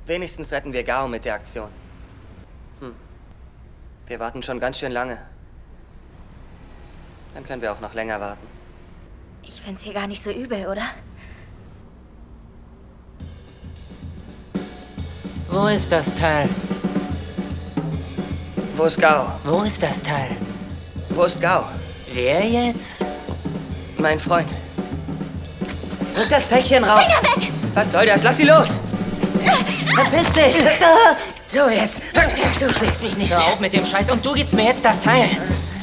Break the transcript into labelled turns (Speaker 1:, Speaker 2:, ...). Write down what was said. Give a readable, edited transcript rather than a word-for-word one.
Speaker 1: Wenigstens retten wir Gao mit der Aktion. Wir warten schon ganz schön lange. Dann können wir auch noch länger warten.
Speaker 2: Ich find's hier gar nicht so übel, oder?
Speaker 3: Wo ist das Teil?
Speaker 1: Wo ist Gao?
Speaker 3: Wo ist das Teil?
Speaker 1: Wo ist Gao?
Speaker 3: Wer jetzt?
Speaker 1: Mein Freund. Rück das Päckchen raus!
Speaker 2: Finger weg!
Speaker 1: Was soll das? Lass sie los!
Speaker 3: Verpiss dich!
Speaker 1: So, jetzt. Du schlägst mich nicht
Speaker 3: Hör
Speaker 1: mehr.
Speaker 3: auf mit dem Scheiß und du gibst mir jetzt das Teil.